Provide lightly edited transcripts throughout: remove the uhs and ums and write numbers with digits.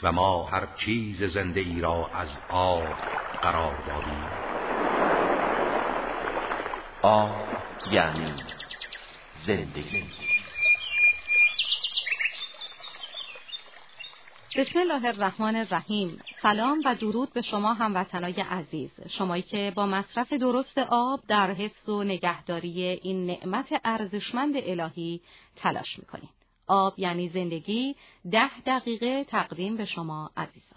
و ما هر چیز زنده ای را از آب قرار دادیم. آب یعنی زندگی. بسم الله الرحمن الرحیم. سلام و درود به شما هموطنای عزیز، شمایی که با مصرف درست آب در حفظ و نگهداری این نعمت ارزشمند الهی تلاش میکنید. آب یعنی زندگی 10 دقیقه تقدیم به شما عزیزان.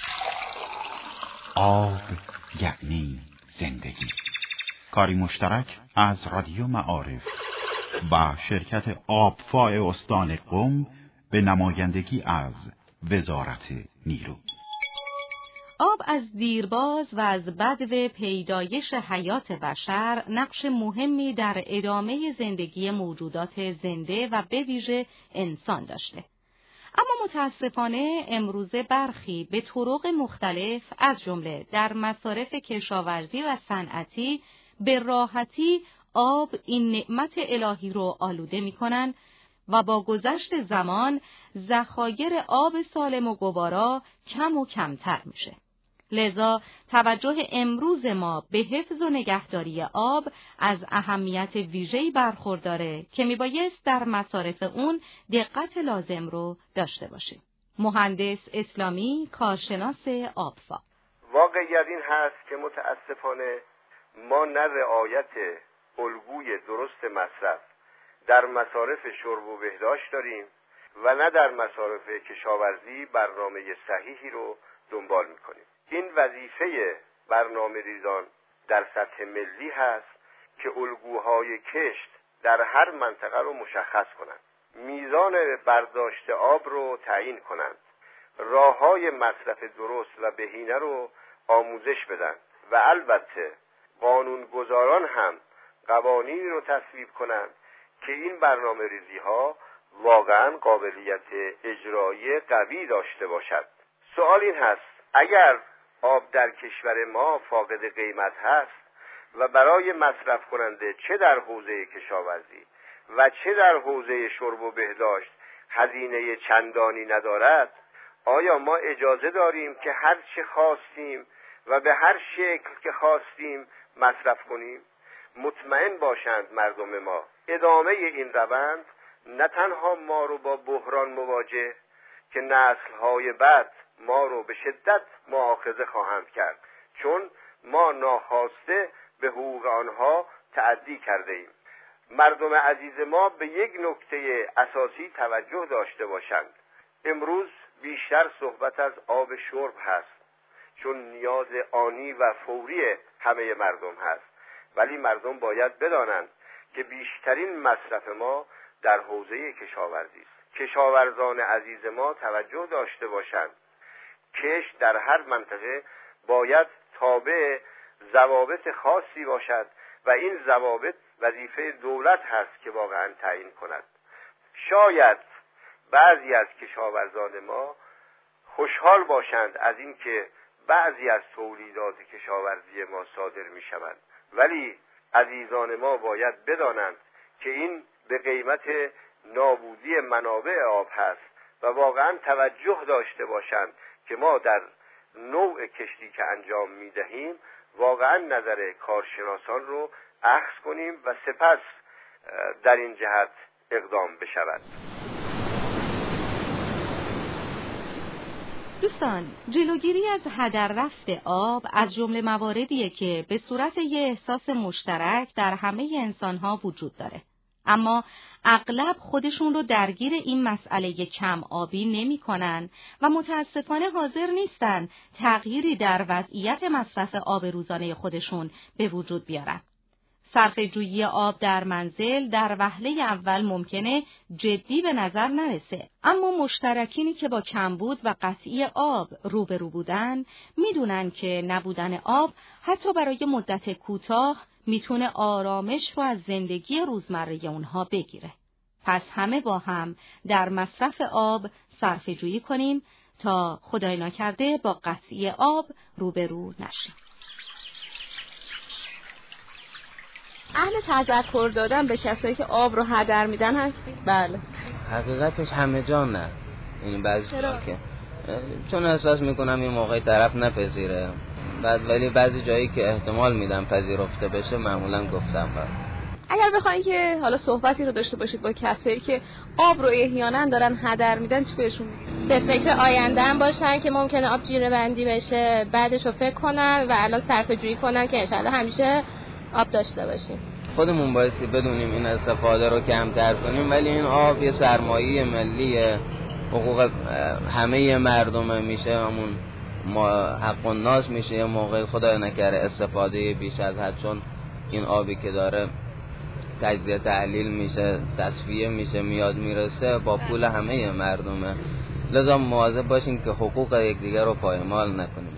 آب یعنی زندگی، کاری مشترک از رادیو معارف و شرکت آبفاء استان قم به نمایندگی از وزارت نیرو. آب از دیرباز و از بدو پیدایش حیات بشر نقش مهمی در ادامه زندگی موجودات زنده و به ویژه انسان داشته. اما متاسفانه امروزه برخی به طرق مختلف از جمله در مصارف کشاورزی و صنعتی به راحتی آب این نعمت الهی رو آلوده می‌کنند و با گذشت زمان ذخایر آب سالم و گوارا کم و کمتر میشه. لذا توجه امروز ما به حفظ و نگهداری آب از اهمیت ویژه‌ای برخورداره که میبایست در مصارف اون دقت لازم رو داشته باشیم. مهندس اسلامی، کارشناس آبفا: واقعیت این هست که متاسفانه ما نه رعایت الگوی درست مصرف در مصارف شرب و بهداشت داریم و نه در مصارف کشاورزی برنامه صحیحی رو دنبال میکنیم. این وظیفه برنامه ریزان در سطح ملی هست که الگوهای کشت در هر منطقه رو مشخص کنند، میزان برداشت آب رو تعیین کنند، راههای مصرف درست و بهینه رو آموزش بدن و البته قانونگذاران هم قوانینی رو تصویب کنند که این برنامه ریزی ها واقعا قابلیت اجرایی قوی داشته باشد. سوال این هست: اگر آب در کشور ما فاقد قیمت هست و برای مصرف کننده چه در حوزه کشاورزی و چه در حوزه شرب و بهداشت هزینه چندانی ندارد، آیا ما اجازه داریم که هر چه خواستیم و به هر شکل که خواستیم مصرف کنیم؟ مطمئن باشند مردم ما ادامه این روند نه تنها ما رو با بحران مواجه که نسل‌های بعد ما رو به شدت مؤاخذه خواهند کرد، چون ما ناخواسته به حقوق آنها تعدی کرده ایم. مردم عزیز ما به یک نکته اساسی توجه داشته باشند. امروز بیشتر صحبت از آب شرب هست، چون نیاز آنی و فوری همه مردم هست، ولی مردم باید بدانند که بیشترین مصرف ما در حوزه کشاورزی است. کشاورزان عزیز ما توجه داشته باشند. کشت در هر منطقه باید تابع ضوابط خاصی باشد و این ضوابط وظیفه دولت هست که واقعا تعیین کند. شاید بعضی از کشاورزان ما خوشحال باشند از اینکه بعضی از تولیدات کشاورزی ما صادر می شوند، ولی عزیزان ما باید بدانند که این به قیمت نابودی منابع آب هست و واقعا توجه داشته باشند که ما در نوع کشتی که انجام می دهیم واقعا نظر کارشناسان رو اخذ کنیم و سپس در این جهت اقدام بشود. دوستان، جلوگیری از هدر رفت آب از جمله مواردیه که به صورت یه احساس مشترک در همه انسان‌ها وجود داره. اما اغلب خودشون رو درگیر این مسئله کم آبی نمی کنن و متاسفانه حاضر نیستن تغییری در وضعیت مصرف آب روزانه خودشون به وجود بیارن. صرفه‌جویی آب در منزل در وهله اول ممکنه جدی به نظر نرسه، اما مشترکینی که با کمبود و قطعی آب روبرو بودن میدونن که نبودن آب حتی برای مدت کوتاه میتونه آرامش رو از زندگی روزمره اونها بگیره. پس همه با هم در مصرف آب صرفه‌جویی کنیم تا خدای نکرده با قطعی آب روبرو نشیم. اهل تذکر دادن به کسایی که آب رو هدر میدن هستی؟ بله. حقیقتش همه جا نه. این بعضی که چون احساس میکنم این موقع طرف نپذیره، ولی بعضی جایی که احتمال میدم پذیرفته بشه معمولا گفتم باید. اگر بخواید که حالا صحبتی رو داشته باشید با کسایی که آب رو احیانا دارن هدر میدن، چی بهشون میگید؟ به فکر آینده هم باشن که ممکنه آب جیره بندی بشه، بعدش رو فکر کنن و الان صرفه جویی کنن که انشالله همیشه آب داشته باشیم. خودمون بایستی بدونیم این استفاده رو کمتر کنیم، ولی این آب یه سرمایه ملیه، حقوق همه مردمه، میشه همون حق الناس میشه. یه موقع خدای نکره استفاده بیش از حد، چون این آبی که داره تجزیه تحلیل میشه، تصفیه میشه، میاد میرسه، با پول همه مردمه. لذا مواظب باشیم که حقوق یکدیگر رو پایمال نکنیم.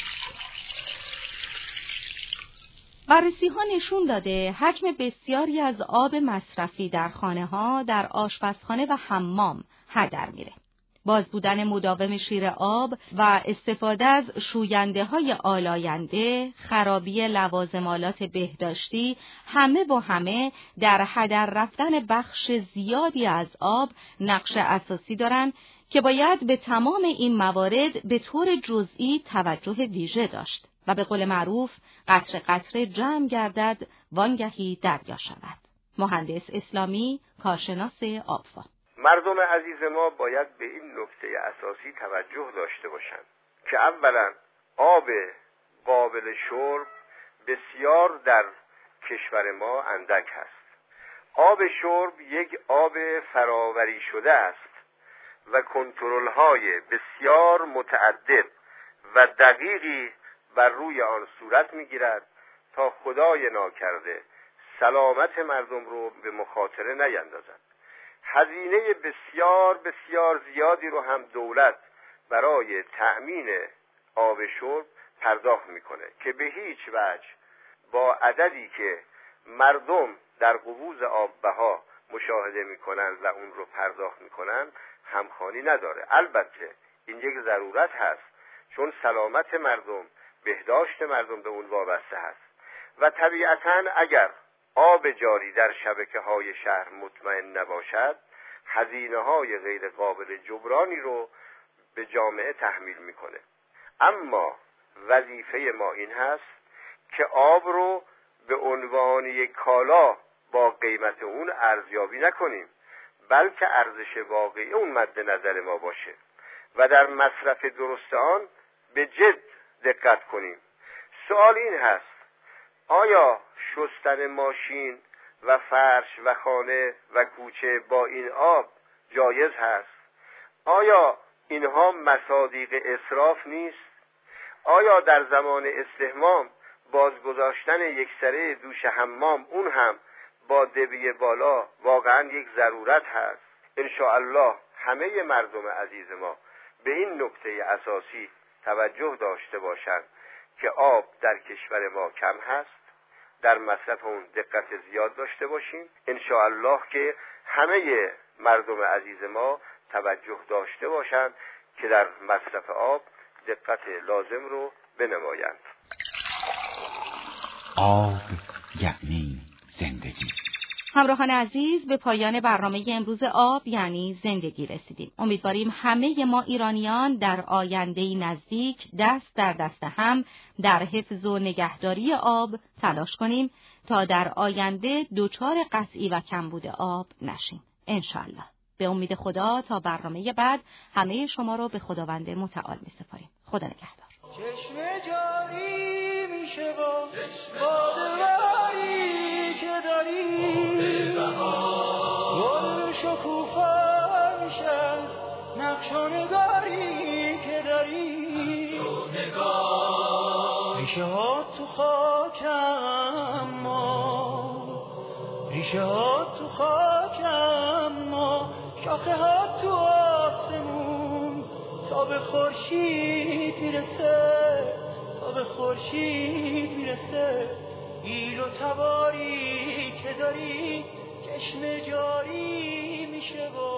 بررسی‌ها نشون داده حجم بسیاری از آب مصرفی در خانه‌ها در آشپزخانه و حمام هدر میره. باز بودن مداوم شیر آب و استفاده از شوینده‌های آلاینده، خرابی لوازمالات بهداشتی، همه با همه در هدر رفتن بخش زیادی از آب نقش اساسی دارند که باید به تمام این موارد به طور جزئی توجه ویژه داشت و به قول معروف قطره قطره جمع گردد وانگهی دریا شود. مهندس اسلامی، کارشناس آبفا. مردم عزیز ما باید به این نکته اساسی توجه داشته باشند که اولا آب قابل شرب بسیار در کشور ما اندک هست. آب شرب یک آب فراوری شده است و کنترل‌های بسیار متعدد و دقیقی بر روی آن صورت می‌گیرد تا خدای ناکرده سلامت مردم رو به مخاطره نیندازد. هزینه بسیار بسیار زیادی رو هم دولت برای تأمین آب شرب پرداخت میکنه که به هیچ وجه با عددی که مردم در قبوز آب بها مشاهده میکنن و اون رو پرداخت میکنن همخوانی نداره. البته این یک ضرورت هست، چون سلامت مردم، بهداشت مردم به اون وابسته هست و طبیعتاً اگر آب جاری در شبکه‌های شهر مطمئن نباشد، هزینه‌های غیر قابل جبرانی رو به جامعه تحمیل میکنه. اما وظیفه ما این هست که آب رو به عنوان یک کالا با قیمت اون ارزیابی نکنیم، بلکه ارزش واقعی اون مد نظر ما باشه و در مصرف درست آن به جد دقت کنیم. سوال این هست: آیا شستن ماشین و فرش و خانه و کوچه با این آب جایز هست؟ آیا اینها مصادیق اسراف نیست؟ آیا در زمان استحمام بازگذاشتن یک سره دوش حمام، اون هم با دبی بالا، واقعا یک ضرورت هست؟ انشاءالله همه مردم عزیز ما به این نکته اساسی توجه داشته باشند که آب در کشور ما کم هست، در مصرف اون دقت زیاد داشته باشیم. انشاءالله که همه مردم عزیز ما توجه داشته باشند که در مصرف آب دقت لازم رو بنمایند. آب یعنی زندگی. همراهان عزیز، به پایان برنامه امروز آب یعنی زندگی رسیدیم. امیدواریم همه ما ایرانیان در آینده‌ای نزدیک دست در دست هم در حفظ و نگهداری آب تلاش کنیم تا در آینده دچار قطعی و کمبود آب نشیم. انشالله. به امید خدا تا برنامه بعد همه شما رو به خداوند متعال می‌سپاریم. خدا نگهدار. چشم جاری میشه با بادواری که داری، گل شکوفا میشه نقش و نگاری که داری، ریشه ها تو خاکم ما، ریشه ها تو خاکم ما، شاخه ها تو آسمون، تا به خورشید میرسه، تا به خورشید میرسه. ایل و تباری که داری چشم جاری میشه با